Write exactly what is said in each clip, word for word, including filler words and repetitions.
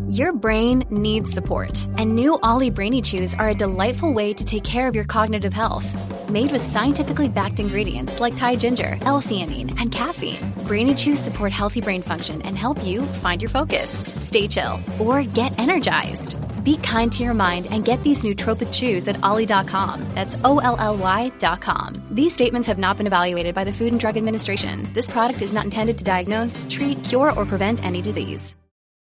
Your brain needs support, and new Ollie Brainy Chews are a delightful way to take care of your cognitive health. Made with scientifically backed ingredients like Thai ginger, L-theanine, and caffeine, Brainy Chews support healthy brain function and help you find your focus, stay chill, or get energized. Be kind to your mind and get these nootropic chews at ollie dot com. That's O L L Y dot com. These statements have not been evaluated by the Food and Drug Administration. This product is not intended to diagnose, treat, cure, or prevent any disease.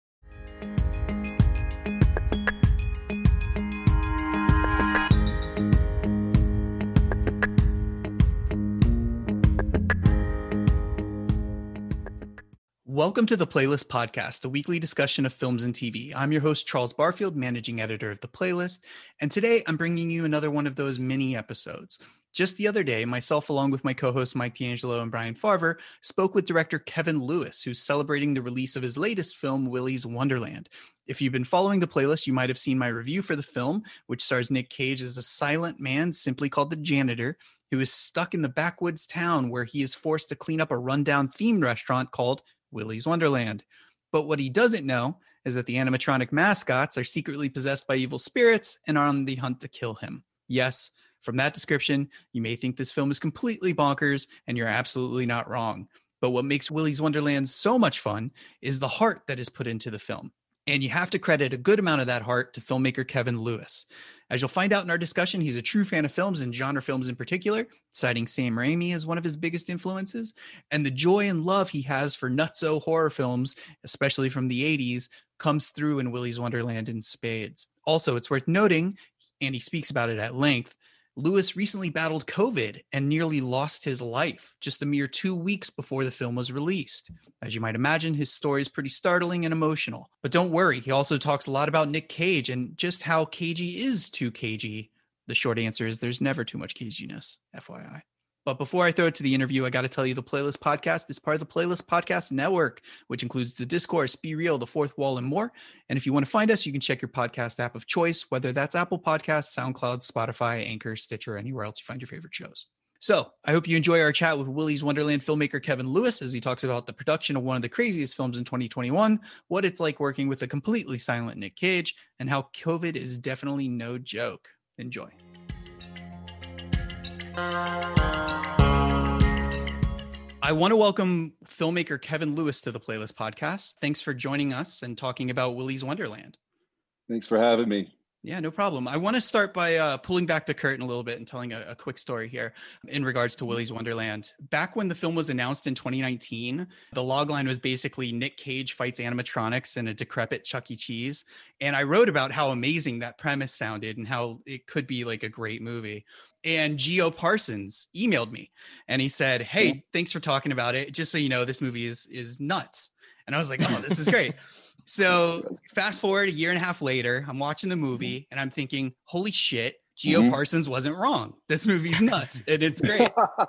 Welcome to the Playlist Podcast, a weekly discussion of films and T V. I'm your host, Charles Barfield, managing editor of The Playlist, and today I'm bringing you another one of those mini episodes. Just the other day, myself, along with my co-hosts Mike D'Angelo and Brian Farver, spoke with director Kevin Lewis, who's celebrating the release of his latest film, Willy's Wonderland. If you've been following The Playlist, you might have seen my review for the film, which stars Nick Cage as a silent man simply called the Janitor, who is stuck in the backwoods town where he is forced to clean up a rundown themed restaurant called Willy's Wonderland. But what he doesn't know is that the animatronic mascots are secretly possessed by evil spirits and are on the hunt to kill him. Yes, from that description, you may think this film is completely bonkers, and you're absolutely not wrong. But what makes Willy's Wonderland so much fun is the heart that is put into the film. And you have to credit a good amount of that heart to filmmaker Kevin Lewis. As you'll find out in our discussion, he's a true fan of films and genre films in particular, citing Sam Raimi as one of his biggest influences. And the joy and love he has for nutso horror films, especially from the eighties, comes through in Willy's Wonderland in spades. Also, it's worth noting, and he speaks about it at length, Lewis recently battled COVID and nearly lost his life just a mere two weeks before the film was released. As you might imagine, his story is pretty startling and emotional. But don't worry, he also talks a lot about Nick Cage and just how cagey is too cagey. The short answer is there's never too much caginess, F Y I. But before I throw it to the interview, I got to tell you the Playlist Podcast is part of the Playlist Podcast Network, which includes The Discourse, Be Real, The Fourth Wall, and more. And if you want to find us, you can check your podcast app of choice, whether that's Apple Podcasts, SoundCloud, Spotify, Anchor, Stitcher, or anywhere else you find your favorite shows. So I hope you enjoy our chat with Willy's Wonderland filmmaker Kevin Lewis as he talks about the production of one of the craziest films in twenty twenty-one, what it's like working with a completely silent Nick Cage, and how COVID is definitely no joke. Enjoy. I want to welcome filmmaker Kevin Lewis to the Playlist Podcast. Thanks for joining us and talking about Willy's Wonderland. Thanks for having me. Yeah, no problem. I want to start by uh, pulling back the curtain a little bit and telling a, a quick story here in regards to Willy's Wonderland. Back when the film was announced in twenty nineteen, the logline was basically Nick Cage fights animatronics in a decrepit Chuck E. Cheese. And I wrote about how amazing that premise sounded and how it could be like a great movie. And Geo Parsons emailed me and he said, hey, yeah. thanks for talking about it. Just so you know, this movie is is nuts. And I was like, oh, this is great. So fast forward a year and a half later, I'm watching the movie and I'm thinking, holy shit, Geo mm-hmm. Parsons wasn't wrong. This movie's nuts and it's great.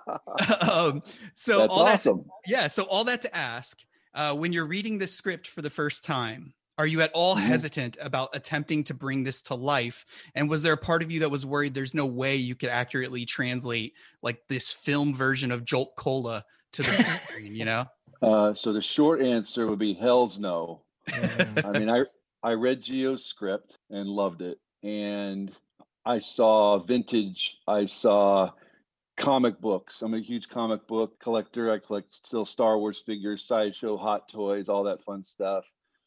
um, so That's all awesome. that, to, yeah. So all that to ask, uh, when you're reading this script for the first time, are you at all mm-hmm. hesitant about attempting to bring this to life? And was there a part of you that was worried there's no way you could accurately translate like this film version of Jolt Cola to the screen, you know? Uh, so the short answer would be hell's no. I mean, I I read Geo's script and loved it. And I saw vintage, I saw comic books. I'm a huge comic book collector. I collect still Star Wars figures, Sideshow, Hot Toys, all that fun stuff.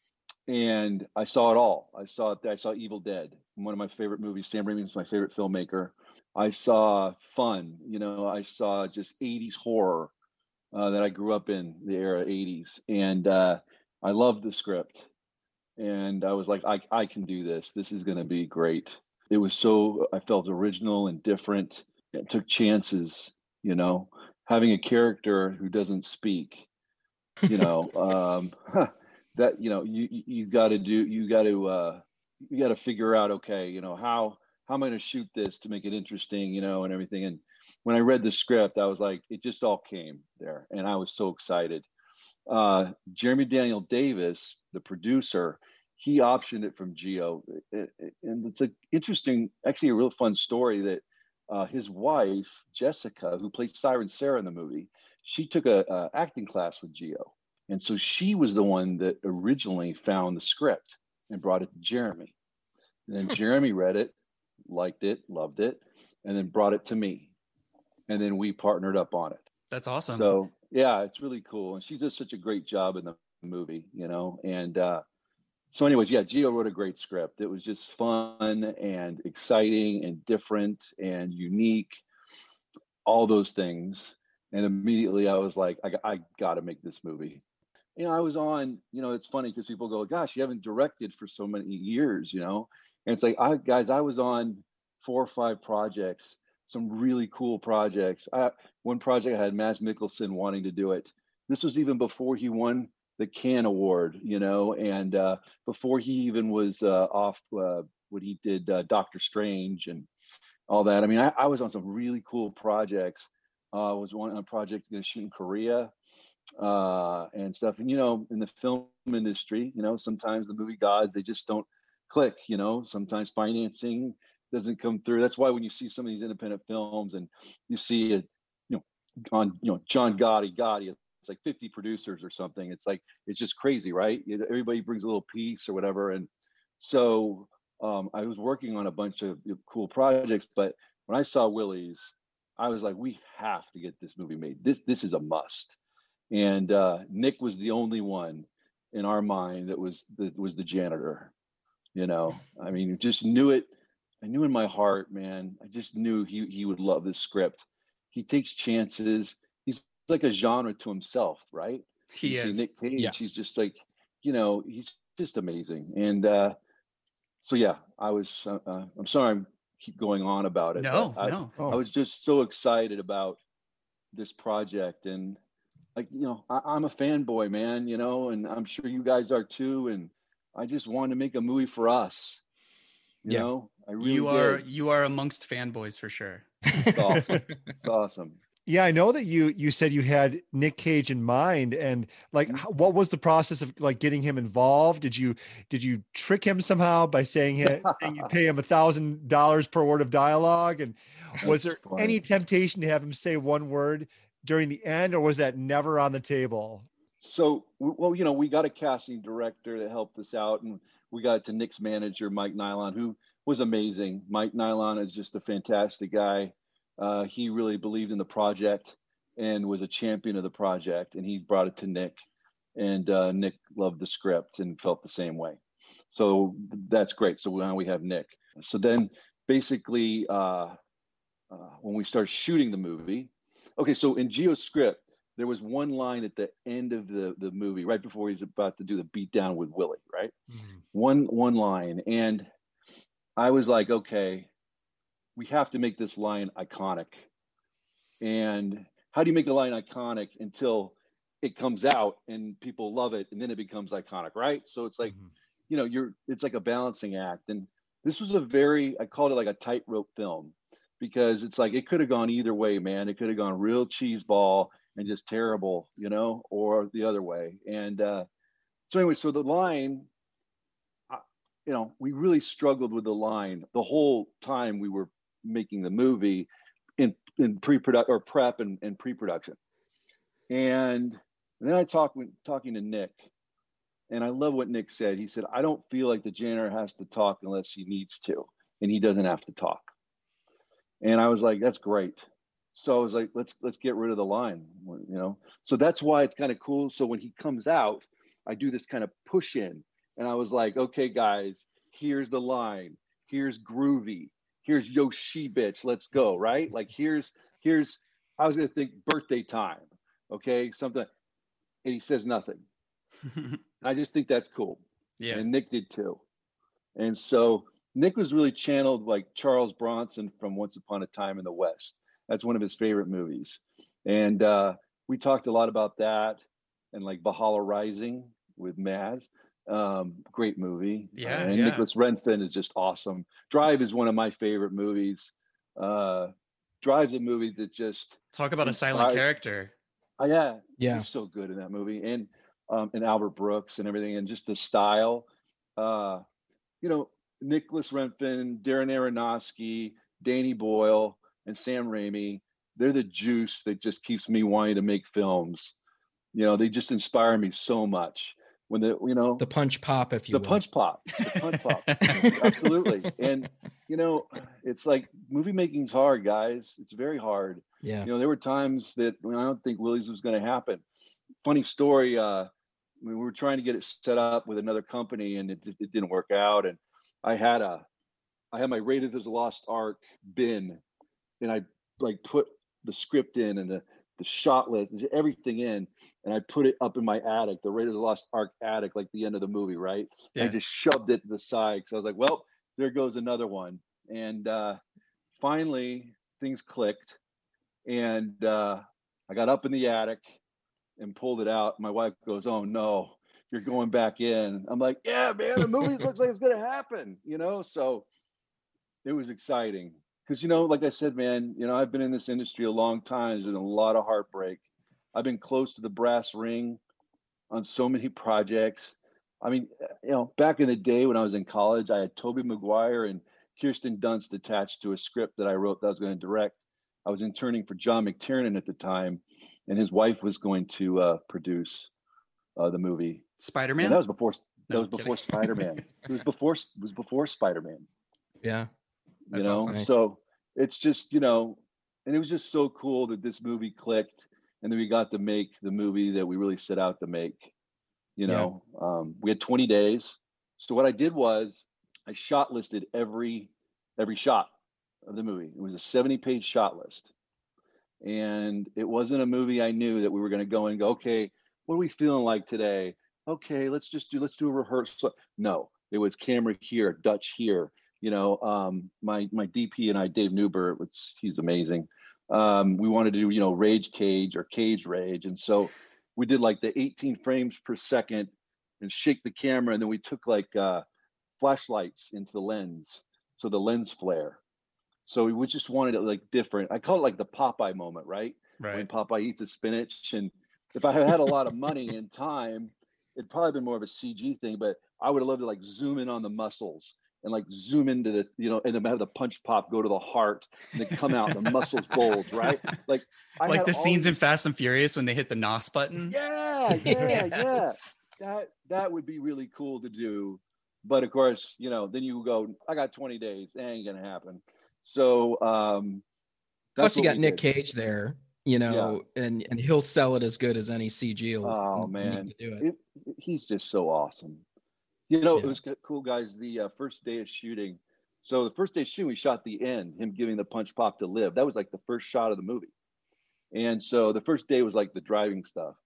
And I saw it all. I saw it. I saw Evil Dead, one of my favorite movies. Sam Raimi is my favorite filmmaker. I saw fun. You know, I saw just eighties horror uh, that I grew up in, the era eighties. And uh, I loved the script. And I was like, I, I can do this. This is going to be great. It was so, I felt original and different. It took chances, you know, having a character who doesn't speak, you know, um, that, you know, you, you got to do, you got to, uh, you got to figure out, okay, you know, how, how am I going to shoot this to make it interesting, you know, and everything. And when I read the script, I was like, it just all came there. And I was so excited. Uh, Jeremy Daniel Davis, the producer, he optioned it from Geo. And it's an interesting, actually a real fun story that uh, his wife, Jessica, who played Siren Sarah in the movie, she took a, a acting class with Geo. And so she was the one that originally found the script. and brought it to Jeremy. And then Jeremy read it, liked it, loved it, and then brought it to me. And then we partnered up on it. That's awesome. So yeah, it's really cool. And she does such a great job in the movie, you know? And uh, so anyways, yeah, Gio wrote a great script. It was just fun and exciting and different and unique, all those things. And immediately I was like, I, I got to make this movie. You know, I was on, you know, it's funny because people go, gosh, you haven't directed for so many years, you know? And it's like, I guys, I was on four or five projects, some really cool projects. I, one project I had Mads Mikkelsen wanting to do it. This was even before he won the Cannes Award, you know, and uh, before he even was uh, off uh, what he did, uh, Doctor Strange and all that. I mean, I, I was on some really cool projects. I uh, was on a project going to shoot in Korea uh, and stuff. And, you know, in the film industry, you know, sometimes the movie gods, they just don't click, you know, sometimes financing doesn't come through. That's why when you see some of these independent films and you see it, you know, on, you know, John Gotti, Gotti, it's like fifty producers or something. It's like, it's just crazy, right? Everybody brings a little piece or whatever. And so um, I was working on a bunch of cool projects, but when I saw Willie's, I was like, we have to get this movie made. This, this is a must. And uh, Nick was the only one in our mind that was, that was the janitor. You know, I mean, just knew it. I knew in my heart, man, I just knew he, he would love this script. He takes chances. He's like a genre to himself, right? He is. Nick Cage, yeah. He's just like, you know, he's just amazing. And uh, so, yeah, I was, uh, uh, I'm sorry I keep going on about it. No, I, no. I was just so excited about this project. And like, you know, I, I'm a fanboy, man, you know, and I'm sure you guys are too. And I just wanted to make a movie for us. You yeah. know, I really you are did. you are amongst fanboys for sure. It's awesome. It's awesome. Yeah, I know that you you said you had Nick Cage in mind, and like, Mhm. how, what was the process of like getting him involved? Did you did you trick him somehow by saying, hey, saying you pay him a thousand dollars per word of dialogue? And was there That's funny. any temptation to have him say one word during the end, or was that never on the table? So, well, you know, we got a casting director that helped us out, and we got it to Nick's manager, Mike Nylon, who was amazing. Mike Nylon is just a fantastic guy. Uh, he really believed in the project and was a champion of the project, and he brought it to Nick, and uh, Nick loved the script and felt the same way. So that's great. So now we have Nick. So then basically uh, uh, when we started shooting the movie, okay, so in Gio's script, there was one line at the end of the, the movie, right before he's about to do the beatdown with Willie, right? Mm-hmm. One one line. And I was like, okay, we have to make this line iconic. And how do you make a line iconic until it comes out and people love it and then it becomes iconic, right? So it's like, mm-hmm. you know, you're it's like a balancing act. And this was a very, I called it like a tightrope film, because it's like it could have gone either way, man. It could have gone real cheeseball and just terrible, you know, or the other way. And uh, so anyway, so the line, uh, you know, we really struggled with the line the whole time we were making the movie in, in pre-production or prep and, and pre-production. And, and then I talked with talking to Nick, and I love what Nick said. He said, I don't feel like the janitor has to talk unless he needs to, and he doesn't have to talk. And I was like, that's great. So I was like, let's let's get rid of the line, you know. So that's why it's kind of cool. So when he comes out, I do this kind of push in, and I was like, okay, guys, here's the line. Here's groovy. Here's yo she bitch. Let's go, right? Like here's here's. I was gonna think birthday time, okay, something, and he says nothing. I just think that's cool. Yeah. And Nick did too. And so Nick was really channeled like Charles Bronson from Once Upon a Time in the West. That's one of his favorite movies. And uh, we talked a lot about that, and like Valhalla Rising with Maz. Um, great movie. Yeah. And yeah. Nicholas Renfin is just awesome. Drive is one of my favorite movies. Uh, Drive's a movie that just talk about a silent character. Uh, yeah. Yeah. He's so good in that movie. And um, and Albert Brooks and everything, and just the style. Uh, you know, Nicholas Renfin, Darren Aronofsky, Danny Boyle, and Sam Raimi, they're the juice that just keeps me wanting to make films. You know, they just inspire me so much. when the, you know, the punch pop, if you the will. punch pop, the punch pop. Absolutely. And, you know, it's like movie making's hard, guys. It's very hard. Yeah. You know, there were times that when I don't think Willie's was going to happen. Funny story. Uh, we were trying to get it set up with another company and it, it didn't work out. And I had a, I had my Raiders of the Lost Ark bin and I like put the script in and the, the shot list, everything in, and I put it up in my attic, the Raiders of the Lost Ark attic, like the end of the movie, right? Yeah. I just shoved it to the side. So I was like, well, there goes another one. And uh, finally things clicked. And uh, I got up in the attic and pulled it out. My wife goes, oh no, you're going back in. I'm like, yeah, man, the movie looks like it's going to happen, you know? So it was exciting. Because, you know, like I said, man, you know, I've been in this industry a long time. There's been a lot of heartbreak. I've been close to the brass ring on so many projects. I mean, you know, back in the day when I was in college, I had Tobey Maguire and Kirsten Dunst attached to a script that I wrote that I was going to direct. I was interning for John McTiernan at the time, and his wife was going to uh, produce uh, the movie. Spider-Man? And that was before. That no, was before Spider-Man. It was before. It was before Spider-Man. Yeah. You know, awesome. So it's just, you know, and it was just so cool that this movie clicked and then we got to make the movie that we really set out to make. You know, yeah. um, we had twenty days. So what I did was I shot listed every every shot of the movie. It was a seventy page shot list. And it wasn't a movie I knew that we were going to go and go, okay, what are we feeling like today? Okay, let's just do, let's do a rehearsal. No, it was camera here, Dutch here. You know, um, my my D P and I, Dave Newbert, which he's amazing. Um, we wanted to do, you know, rage cage or cage rage. And so we did like the eighteen frames per second and shake the camera. And then we took like uh, flashlights into the lens. So the lens flare. So we just wanted it like different. I call it like the Popeye moment, right? Right. When Popeye eats the spinach. And if I had had a lot of money and time, it'd probably been more of a C G thing, but I would have loved to like zoom in on the muscles. And like zoom into the, you know, and then have the punch pop go to the heart and then come out, the muscles bulge, right? Like, I like the scenes these... in Fast and Furious when they hit the N O S button. Yeah, yeah, yes. yeah. That that would be really cool to do. But of course, you know, then you go, I got twenty days, it ain't gonna happen. So um that's plus you got Nick did. Cage there, you know, yeah. and and he'll sell it as good as any C G. Oh man, do it. It, he's just so awesome. You know, yeah. It was cool, guys. The uh, first day of shooting. So the first day of shooting, we shot the end, him giving the punch pop to live. That was like the first shot of the movie. And so the first day was like the driving stuff.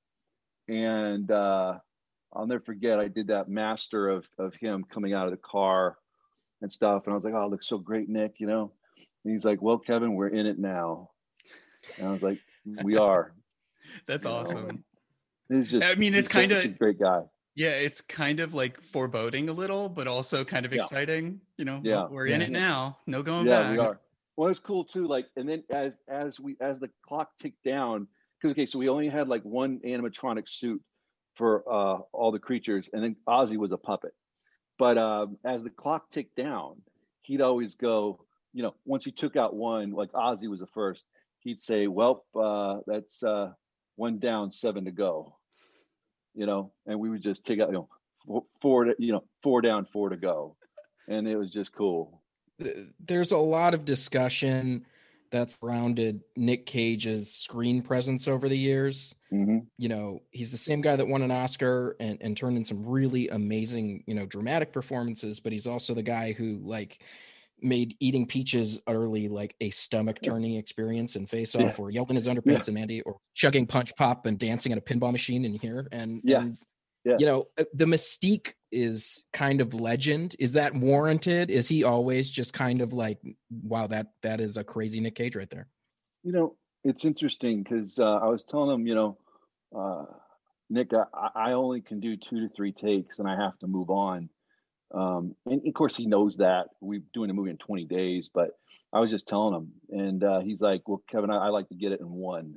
And uh, I'll never forget, I did that master of of him coming out of the car and stuff. And I was like, oh, it looks so great, Nick, you know? And he's like, well, Kevin, we're in it now. And I was like, we are. That's you awesome. He's just, I mean, it's kind of a great guy. Yeah, it's kind of like foreboding a little, but also kind of yeah. exciting. You know, yeah. we're yeah. in it now. No going yeah, back. Yeah, we are. Well, it's cool too. Like, and then as as we as the clock ticked down, because okay, so we only had like one animatronic suit for uh, all the creatures, and then Ozzy was a puppet. But um, as the clock ticked down, he'd always go. You know, once he took out one, like Ozzy was the first, he'd say, "Well, uh, that's uh, one down, seven to go." You know, and we would just take out, you know, four, to, you know, four down, four to go. And it was just cool. There's a lot of discussion that's surrounded Nick Cage's screen presence over the years. Mm-hmm. You know, he's the same guy that won an Oscar and, and turned in some really amazing, you know, dramatic performances, but he's also the guy who like made Eating Peaches utterly like a stomach turning experience in Face Off, yeah. or yelling his underpants yeah. and Mandy, or chugging punch pop and dancing at a pinball machine in here. And, yeah. and yeah. you know, the mystique is kind of legend. Is that warranted? Is he always just kind of like, wow, that, that is a crazy Nick Cage right there. You know, it's interesting because uh, I was telling him, you know, uh, Nick, I, I only can do two to three takes and I have to move on. Um, and of course he knows that we're doing a movie in twenty days, but I was just telling him, and uh, he's like, well, Kevin, I, I like to get it in one.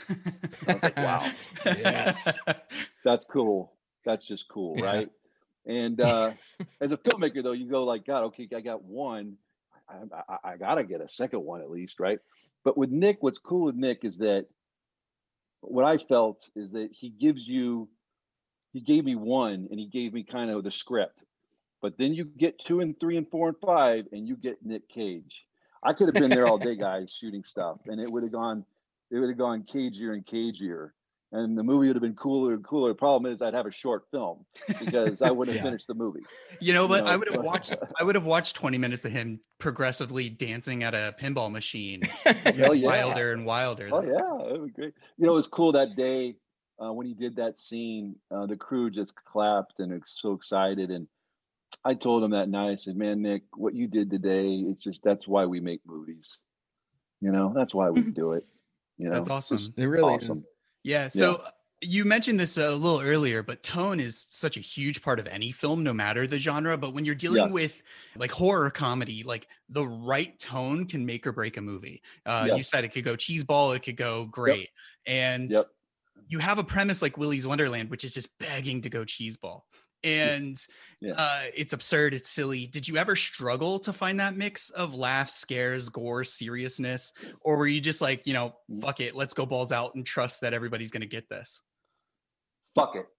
I was like, wow, yes, that's cool. That's just cool. Yeah. Right. And uh, as a filmmaker though, you go like, God, okay, I got one. I, I, I gotta get a second one at least. Right. But with Nick, what's cool with Nick is that what I felt is that he gives you he gave me one, and he gave me kind of the script. But then you get two and three and four and five, and you get Nick Cage. I could have been there all day, guys, shooting stuff, and it would have gone, it would have gone cagier and cagier, and the movie would have been cooler and cooler. The problem is, I'd have a short film because I wouldn't have Yeah. finished the movie. You know, but You know, I would have but- watched. I would have watched twenty minutes of him progressively dancing at a pinball machine, Hell yeah. wilder and wilder. Oh yeah, it was great. You know, it was cool that day uh, when he did that scene. Uh, the crew just clapped and was so excited. And I told him that night, I said, "Man, Nick, what you did today, it's just that's why we make movies. You know, that's why we do it. You know, That's awesome. Just It really awesome. is. Yeah. So you mentioned this a little earlier, but tone is such a huge part of any film, no matter the genre. But when you're dealing Yes. with like horror comedy, like the right tone can make or break a movie. Uh, You Yes. said it could go cheeseball, it could go great. And Yep. you have a premise like Willy's Wonderland, which is just begging to go cheeseball. And Yeah. uh, it's absurd, it's silly. Did you ever struggle to find that mix of laughs, scares, gore, seriousness? Or were you just like, you know, fuck it, let's go balls out and trust that everybody's going to get this? Fuck it.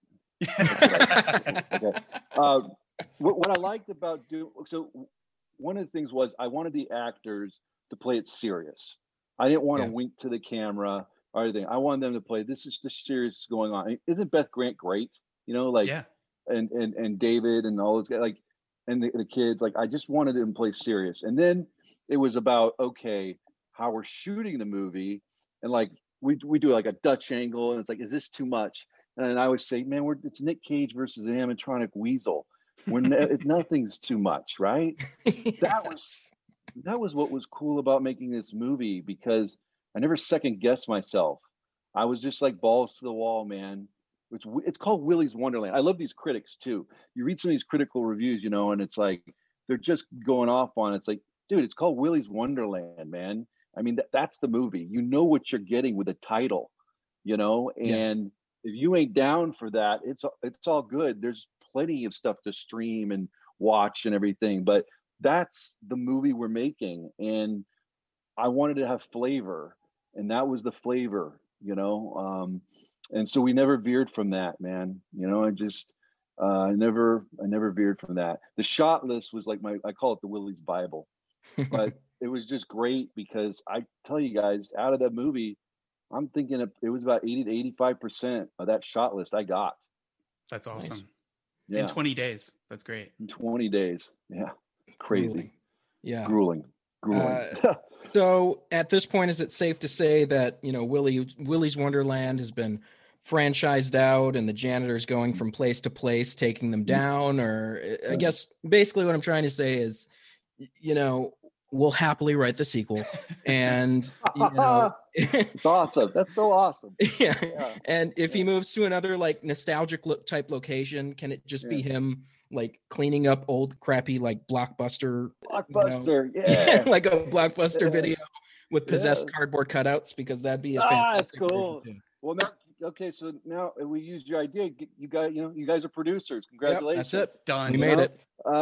Okay. Uh, what, what I liked about do so one of the things was I wanted the actors to play it serious. I didn't want to Yeah. wink to the camera or anything. I wanted them to play this is the serious going on. Isn't Beth Grant great? You know, like Yeah. and and and David and all those guys, like and the, the kids. Like I just wanted them to play serious. And then it was about okay, how we're shooting the movie, and like we we do like a Dutch angle, and it's like, is this too much? And I always say, man, we're it's Nick Cage versus an animatronic weasel. When nothing's too much, right? That was that was what was cool about making this movie, because I never second guessed myself. I was just like balls to the wall, man. It's it's called Willy's Wonderland. I love these critics too. You read some of these critical reviews, you know, and it's like they're just going off on it. It's like, dude, it's called Willy's Wonderland, man. I mean, that, that's the movie. You know what you're getting with the title, you know, and if you ain't down for that, it's it's all good. There's plenty of stuff to stream and watch and everything, but that's the movie we're making, and I wanted to have flavor, and that was the flavor, you know. Um, and so we never veered from that, man. You know, I just uh, I never I never veered from that. The shot list was like my I call it the Willy's Bible, but it was just great because I tell you guys, out of that movie, I'm thinking it was about eighty to eighty-five percent of that shot list I got. That's awesome. Yeah. In twenty days. That's great. In twenty days. Yeah. Crazy. Grueling. Yeah. Grueling. Grueling. Uh, So at this point, is it safe to say that, you know, Willy Willy's Wonderland has been franchised out and the janitor's going from place to place, taking them down? Or I guess basically what I'm trying to say is, y- you know, we'll happily write the sequel. And, you know, It's awesome. That's so awesome. yeah. Yeah. And if he Yeah. moves to another like nostalgic look type location, can it just be Yeah. him like cleaning up old crappy like Blockbuster, Blockbuster. yeah, Yeah. like a Blockbuster Yeah. video with possessed Yeah. cardboard cutouts? Because that'd be a Ah, that's fantastic version, cool. too. Well, now, okay, so now we used your idea. G- You guys, you know, you guys are producers. Yep, Congratulations. that's it. Done. We You made know? it.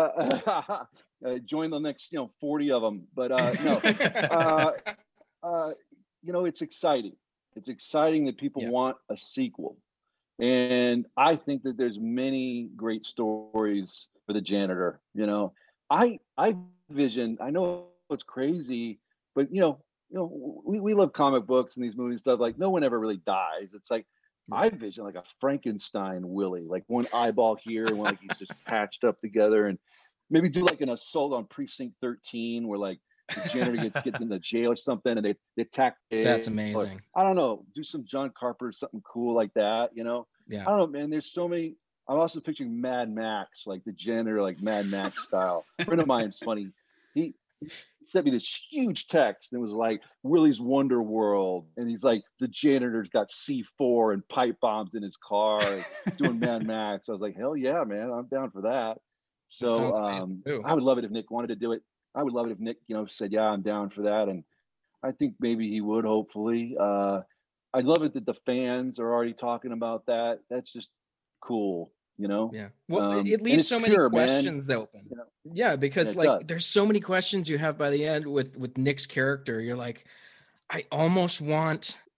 Uh, uh, join the next, you know, forty of them. But uh, no, uh, uh, you know, it's exciting. It's exciting that people Yeah. want a sequel, and I think that there's many great stories for the janitor. You know, I I vision. I know it's crazy, but you know, you know, we, we love comic books and these movies and stuff. Like no one ever really dies. It's like I vision like a Frankenstein Willy, like one eyeball here and one like he's just patched up together, and maybe do like an assault on Precinct thirteen where like the janitor gets gets into jail or something and they, they attack. That's or, amazing. I don't know. Do some John Carpenter, something cool like that. You know. Yeah. I don't know, man. There's so many. I'm also picturing Mad Max, like the janitor, like Mad Max style. A friend of mine's funny. He, he sent me this huge text and it was like Willy's Wonder World, and he's like the janitor's got C four and pipe bombs in his car, doing Mad Max. I was like, hell yeah, man, I'm down for that. That So sounds amazing, um, too. I would love it if Nick wanted to do it. I would love it if Nick, you know, said, yeah, I'm down for that, and I think maybe he would. Hopefully, uh, I'd love it that the fans are already talking about that. That's just cool. You know, Yeah. Well, Um, it and leaves it's so many pure, man. questions open. You know? Yeah, because it like does. there's so many questions you have by the end with with Nick's character. You're like, I almost want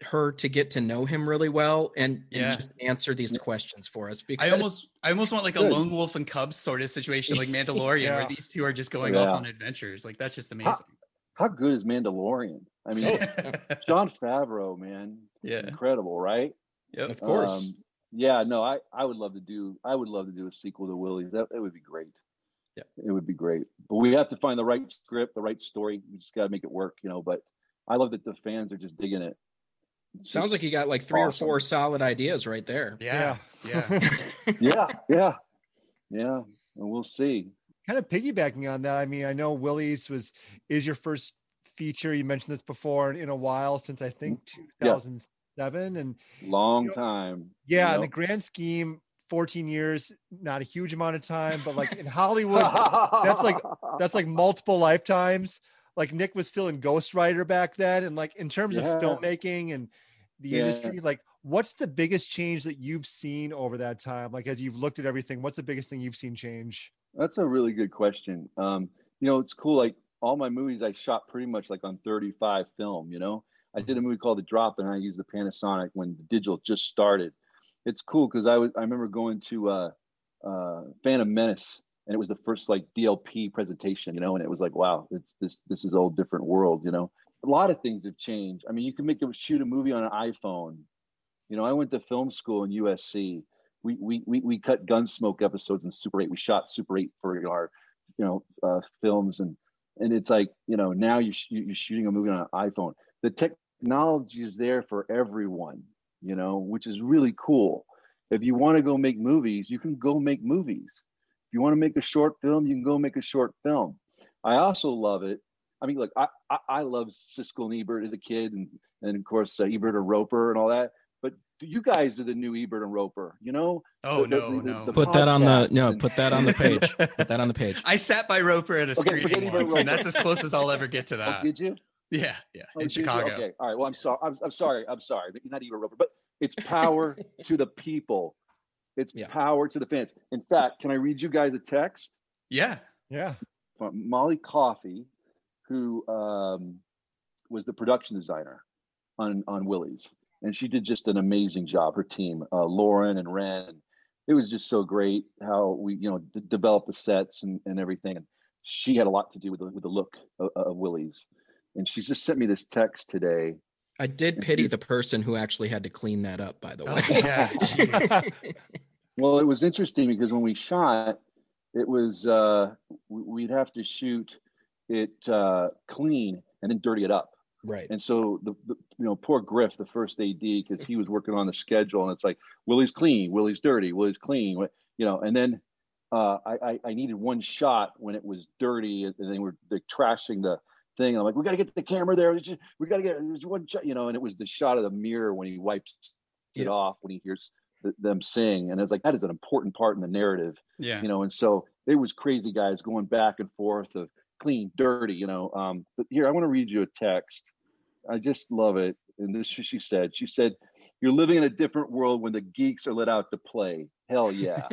her to get to know him really well and, Yeah. and just answer these questions for us. Because I almost I almost want like a Good. lone wolf and cubs sort of situation, like Mandalorian, Yeah. where these two are just going Yeah. off on adventures. Like that's just amazing. How good is Mandalorian? I mean, Jon Favreau, man, Yeah. incredible, right? Yep. of course. Um, yeah, no, I, I would love to do I would love to do a sequel to Willie's. That it would be great. Yeah. It would be great. But we have to find the right script, the right story. We just gotta make it work, you know. But I love that the fans are just digging it. It's Sounds just like you got like three awesome. or four solid ideas right there. Yeah. Yeah. Yeah, yeah, yeah. And we'll see. Kind of piggybacking on that, I mean, I know Willie's was is your first feature. You mentioned this before in a while, since I think two thousand seven, and Long You know, time. yeah, you in the know? grand scheme, fourteen years, not a huge amount of time, but like in Hollywood, that's like that's like multiple lifetimes. Like Nick was still in Ghost Rider back then, and like in terms Yeah. of filmmaking and the Yeah. industry, like what's the biggest change that you've seen over that time? Like as you've looked at everything, what's the biggest thing you've seen change? That's a really good question. Um, you know, it's cool. Like all my movies, I shot pretty much like on thirty-five film. You know, I did a movie called The Drop, and I used the Panasonic when the digital just started. It's cool because I was I remember going to uh, uh, Phantom Menace, and it was the first like D L P presentation. You know, and it was like, wow, it's this this is a whole different world. You know, a lot of things have changed. I mean, you can make a shoot a movie on an iPhone. You know, I went to film school in U S C. We we we we cut Gunsmoke episodes in Super eight. We shot Super eight for our, you know, uh, films, and and it's like, you know, now you sh- you're shooting a movie on an iPhone. The technology is there for everyone, you know, which is really cool. If you want to go make movies, you can go make movies. If you want to make a short film, you can go make a short film. I also love it. I mean, look, I I, I love Siskel and Ebert as a kid, and and of course uh, Ebert and Roper and all that. But you guys are the new Ebert and Roper, you know? Oh, The- the- no, the- no. the Put that on the podcasts no, and- put that on the page. Put that on the page. I sat by Roper at a Okay, forget screening Ebert once, Roper. and that's as close as I'll ever get to Oh, that. did you? Yeah, yeah, Oh, in did you? Chicago. Okay, all right. Well, I'm sorry. I'm, I'm sorry. I'm sorry. Not even Roper, but it's power to the people. It's Yeah. power to the fans. In fact, can I read you guys a text Yeah. Yeah. from Molly Coffey, who um, was the production designer on on Willie's, and she did just an amazing job. Her team, uh, Lauren and Ren, it was just so great how we, you know, d- developed the sets and, and everything. And she had a lot to do with the, with the look of, of Willie's. And she's just sent me this text today. I did pity the person who actually had to clean that up, by the Oh, way. yeah. Jeez. Well, it was interesting because when we shot, it was uh, w- we'd have to shoot it uh, clean and then dirty it up. Right. And so the, the you know, poor Griff, the first A D, because he was working on the schedule, and it's like Willie's clean, Willie's dirty, Willie's clean, wh- you know. And then uh, I, I I needed one shot when it was dirty, and they were they trashing the thing. I'm like, we got to get the camera there. There's just, we got to get there's one shot, you know. And it was the shot of the mirror when he wipes it Yeah. off when he hears th- them sing, and it's like that is an important part in the narrative, Yeah. you know. And so it was crazy, guys, going back and forth of clean, dirty, you know. Um, but here I want to read you a text. I just love it. And this she said. She said, "You're living in a different world when the geeks are let out to play. Hell yeah!"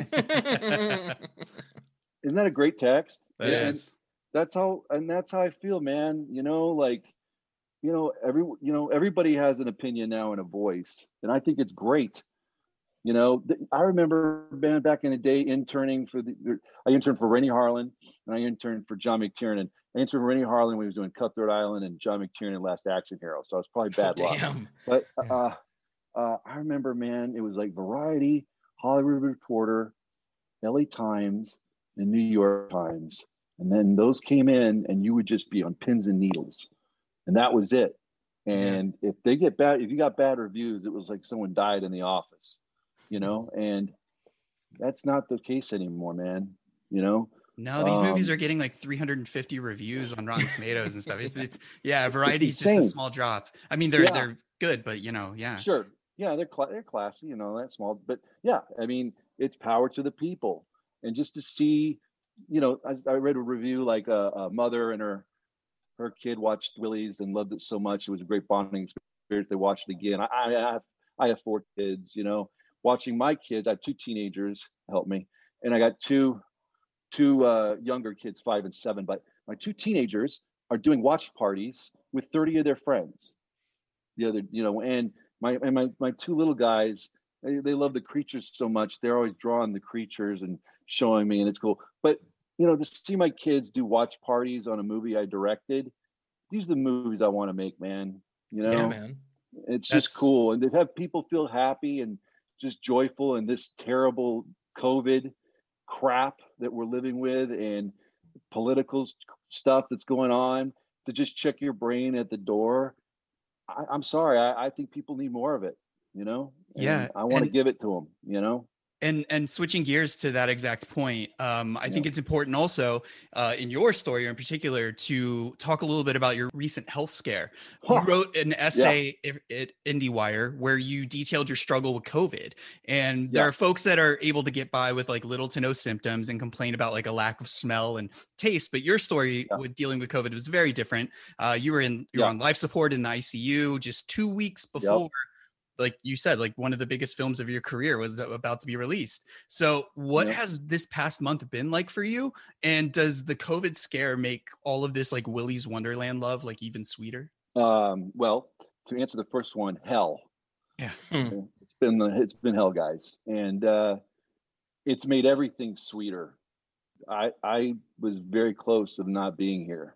Isn't that a great text? That And is. that's how, and that's how I feel, man. You know, like, you know, every, you know, everybody has an opinion now and a voice, and I think it's great. You know, th- I remember, man, back in the day, interning for the, I interned for Rennie Harlan, and I interned for John McTiernan. I interned for Rennie Harlan when he was doing Cutthroat Island, and John McTiernan Last Action Hero. So I was probably bad luck. Damn. But Yeah. uh, uh, I remember, man, it was like Variety, Hollywood Reporter, L A Times, and New York Times. And then those came in, and you would just be on pins and needles. And that was it. And if they get bad, if you got bad reviews, it was like someone died in the office, you know? And that's not the case anymore, man. You know? No, these movies Um, are getting like three hundred fifty reviews on Rotten Tomatoes and stuff. It's it's yeah, Variety's just a insane. small drop. I mean, they're Yeah. they're good, but you know, yeah. Sure. Yeah, they're cla- they're classy, you know, that's small. But yeah, I mean, it's power to the people. And just to see, you know, I, I read a review like a, a mother and her her kid watched Willie's and loved it so much. It was a great bonding experience. They watched it again. I, I have I have four kids, you know. Watching my kids, I have two teenagers help me, and I got two two uh, younger kids, five and seven. But my two teenagers are doing watch parties with thirty of their friends. the other, you know, and my and my my two little guys, they, they love the creatures so much. They're always drawing the creatures and showing me, and it's cool. But you know, to see my kids do watch parties on a movie I directed, these are the movies I want to make, man. You know, Yeah, man. it's That's- just cool, and to have people feel happy and just joyful in this terrible COVID crap that we're living with, and political stuff that's going on, to just check your brain at the door. I, I'm sorry, I, I think people need more of it. You know, and Yeah, I want to and- give it to them. You know. And and switching gears to that exact point, um, I Yeah. think it's important also uh, in your story in particular to talk a little bit about your recent health scare. You Huh. wrote an essay at, at IndieWire where you detailed your struggle with COVID. And there Yeah. are folks that are able to get by with like little to no symptoms and complain about like a lack of smell and taste. But your story Yeah. with dealing with COVID was very different. Uh, you were in you were Yeah. on life support in the I C U just two weeks before. Like you said, like one of the biggest films of your career was about to be released. So what Yeah. has this past month been like for you? And does the COVID scare make all of this like Willy's Wonderland love like even sweeter? Um, well, to answer the first one, hell. Yeah. Hmm. It's been the it's been hell, guys, and uh, it's made everything sweeter. I I was very close of not being here,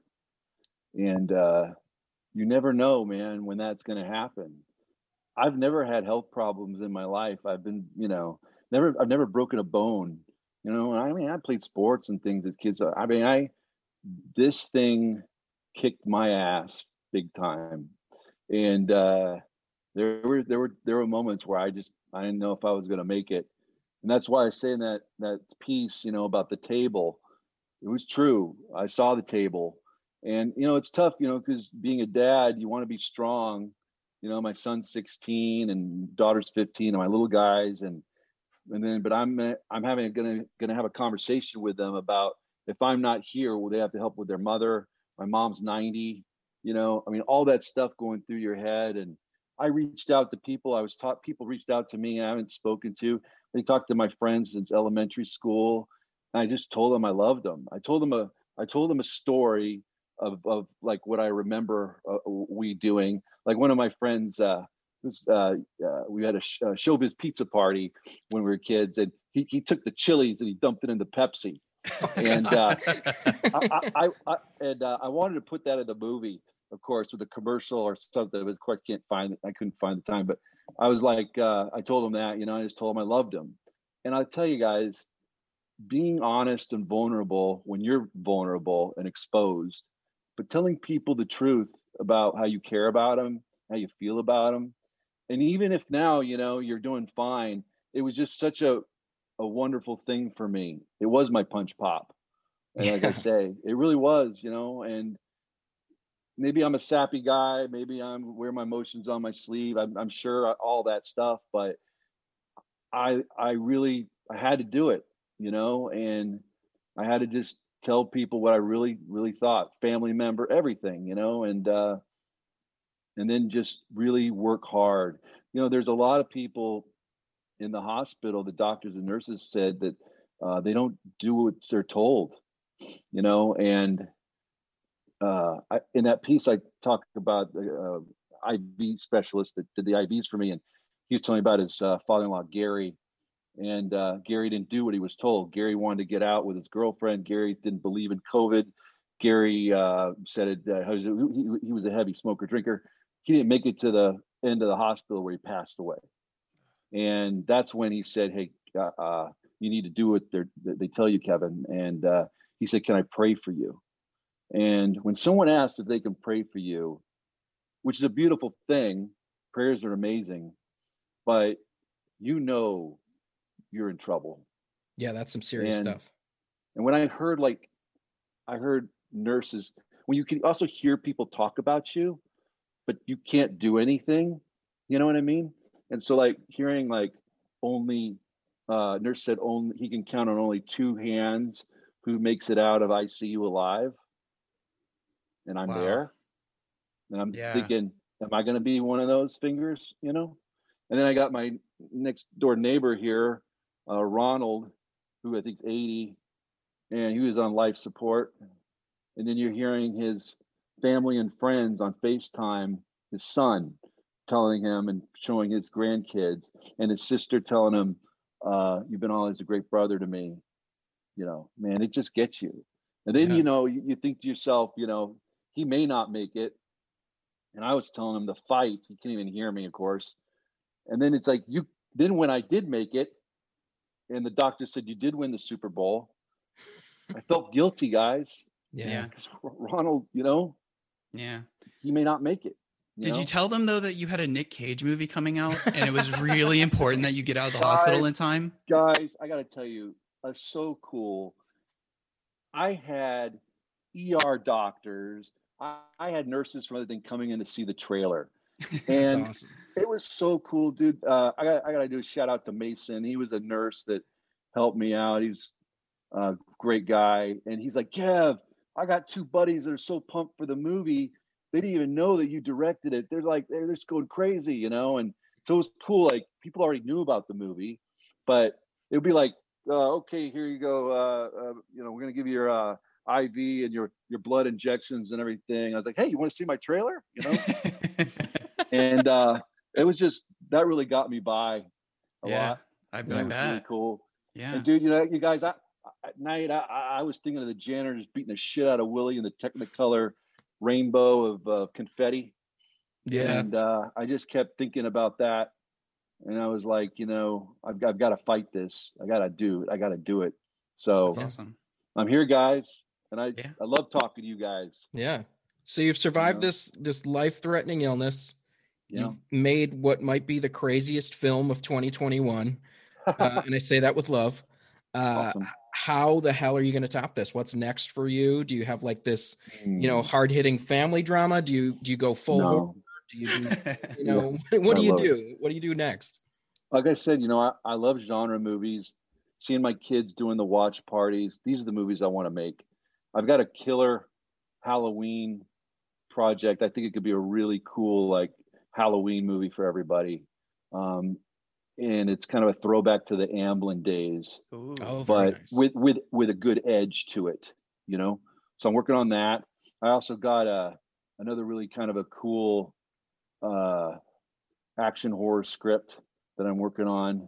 and uh, you never know, man, when that's going to happen. I've never had health problems in my life. I've been, you know, never I've never broken a bone. You know, I mean, I played sports and things as kids. I mean, I this thing kicked my ass big time, and uh, there were there were there were moments where I just I didn't know if I was going to make it, and that's why I say in that that piece, you know, about the table, it was true. I saw the table, and you know, it's tough, you know, because being a dad, you want to be strong. You know, my son's sixteen and daughter's fifteen, and my little guys, and and then, but I'm I'm having gonna gonna have a conversation with them about if I'm not here, will they have to help with their mother? My mom's ninety. You know, I mean, all that stuff going through your head. And I reached out to people. I was taught people reached out to me I haven't spoken to. They talked to my friends since elementary school. And I just told them I loved them. I told them a I told them a story of of like what I remember uh, we doing. Like one of my friends, uh, was, uh, uh, we had a, sh- a Showbiz pizza party when we were kids, and he he took the chilies and he dumped it into Pepsi. Oh, And uh, God. I, I, I and uh, I wanted to put that in the movie, of course, with a commercial or something. But of course, I can't find it. I couldn't find the time. But I was like, uh, I told him that, you know, I just told him I loved him. And I'll tell you guys, being honest and vulnerable when you're vulnerable and exposed, but telling people the truth about how you care about them, how you feel about them. And even if now, you know, you're doing fine, it was just such a, a wonderful thing for me. It was my punch pop. And like I Yeah. say, it really was, you know, and maybe I'm a sappy guy. Maybe I'm wear my emotions on my sleeve. I'm, I'm sure all that stuff, but I, I really, I had to do it, you know, and I had to just tell people what I really, really thought, family member, everything, you know, and, uh, and then just really work hard. You know, there's a lot of people in the hospital, the doctors and nurses said that uh, they don't do what they're told, you know, and uh, I, in that piece, I talked about the uh, I V specialist that did the I Vs for me, and he was telling me about his uh, father-in-law, Gary, and uh, Gary didn't do what he was told. Gary wanted to get out with his girlfriend. Gary didn't believe in COVID. Gary uh, said it, uh, he, he was a heavy smoker, drinker. He didn't make it to the end of the hospital where he passed away. And that's when he said, hey, uh, uh, you need to do what they tell you, Kevin. And uh, he said, can I pray for you? And when someone asks if they can pray for you, which is a beautiful thing, prayers are amazing, but you know you're in trouble. Yeah, that's some serious and, stuff. And when I heard, like, I heard nurses, when you can also hear people talk about you, but you can't do anything, you know what I mean? And so, like, hearing, like, only, uh, nurse said only, he can count on only two hands who makes it out of I C U alive. And I'm Wow. there. And I'm Yeah. thinking, am I going to be one of those fingers, you know? And then I got my next door neighbor here, uh, Ronald, who I think is eighty, and he was on life support. And then you're hearing his family and friends on FaceTime, his son, telling him and showing his grandkids, and his sister telling him, uh, "You've been always a great brother to me." You know, man, it just gets you. And then, Yeah. you know, you, you think to yourself, you know, he may not make it. And I was telling him to fight. He can't even hear me, of course. And then it's like, you, then when I did make it, and the doctor said, you did win the Super Bowl, I felt guilty, guys. Yeah. Yeah. 'Cause Ronald, you know, Yeah. he may not make it. You Did know? you tell them though that you had a Nick Cage movie coming out and it was really important that you get out of the hospital in Guys, time? Guys, I got to tell you, it's so cool. I had E R doctors, I, I had nurses from everything coming in to see the trailer. That's And awesome. it was so cool, dude. Uh, I got I got to do a shout out to Mason. He was a nurse that helped me out. He's a great guy, and he's like, Kev, I got two buddies that are so pumped for the movie. They didn't even know that you directed it. They're like, they're just going crazy, you know. And so it was cool. Like people already knew about the movie, but it would be like, uh, okay, here you go. Uh, uh, you know, we're gonna give you your uh, I V and your your blood injections and everything. I was like, hey, you want to see my trailer? You know. And uh, it was just that really got me by a Yeah, lot. I, I It was really bet. cool. Yeah. And dude, you know, you guys, I, at night I, I was thinking of the janitors beating the shit out of Willie in the Technicolor rainbow of uh, confetti. Yeah. And uh, I just kept thinking about that, and I was like, you know, I've, I've got to fight this. I got to do it. I got to do it. So That's awesome. I'm here, guys, and I Yeah. I love talking to you guys. Yeah. So you've survived know? this this life-threatening illness. You know, You've made what might be the craziest film of twenty twenty-one. Uh, and I say that with love. Uh, awesome. How the hell are you going to top this? What's next for you? Do you have like this, you know, Mm, hard-hitting family drama? Do you do you go full horror? no. Do you do, you know, what I do you love it. do? What do you do next? Like I said, you know, I, I love genre movies. Seeing my kids doing the watch parties. These are the movies I want to make. I've got a killer Halloween project. I think it could be a really cool like Halloween movie for everybody. Um, and it's kind of a throwback to the Amblin days, Ooh. Oh, very but nice. with with with a good edge to it, you know. So I'm working on that. I also got a another really kind of a cool uh, action horror script that I'm working on.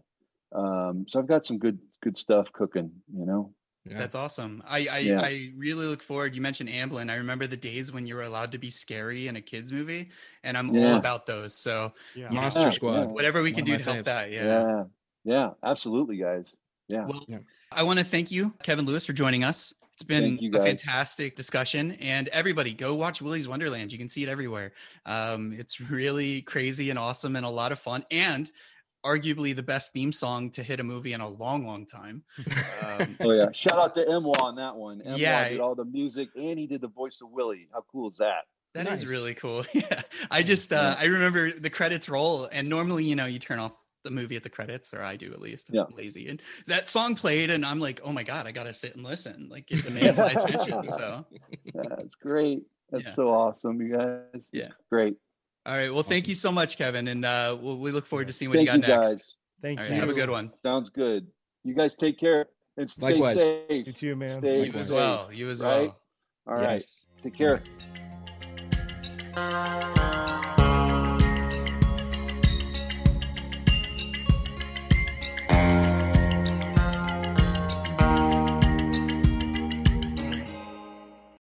Um, so I've got some good good stuff cooking, you know. Yeah. That's awesome. I I, Yeah. I really look forward. You mentioned Amblin. I remember the days when you were allowed to be scary in a kids movie, and I'm all Yeah. about those. So Yeah. you know, Monster Yeah, Squad. yeah. whatever we One can of do my to help faves. that. Yeah. Yeah, yeah, absolutely, guys. Yeah. Well, Yeah. I want to thank you, Kevin Lewis, for joining us. It's been Thank you, a guys. fantastic discussion, and everybody go watch Willy's Wonderland. You can see it everywhere. Um, it's really crazy and awesome and a lot of fun, and arguably the best theme song to hit a movie in a long, long time. Um, Oh yeah. Shout out to Emwa on that one. Emwa Yeah. did all the music and he did the voice of Willie. How cool is that? That is Nice. really cool. Yeah. I just, uh, Yeah. I remember the credits roll, and normally, you know, you turn off the movie at the credits, or I do at least. I'm Yeah. lazy. And that song played, and I'm like, oh my God, I got to sit and listen. Like, it demands my attention. So, That's great. That's Yeah. so awesome, you guys. Yeah. Great. all right. Well, thank Awesome. you so much, Kevin. And uh, we'll, we look forward to seeing what Thank you you got next. guys. Thank All you. right. Have a good one. Sounds good. You guys take care and stay Likewise. safe. You too, man. Stay You as safe, well. You as right? well. All right. Yes. Take care.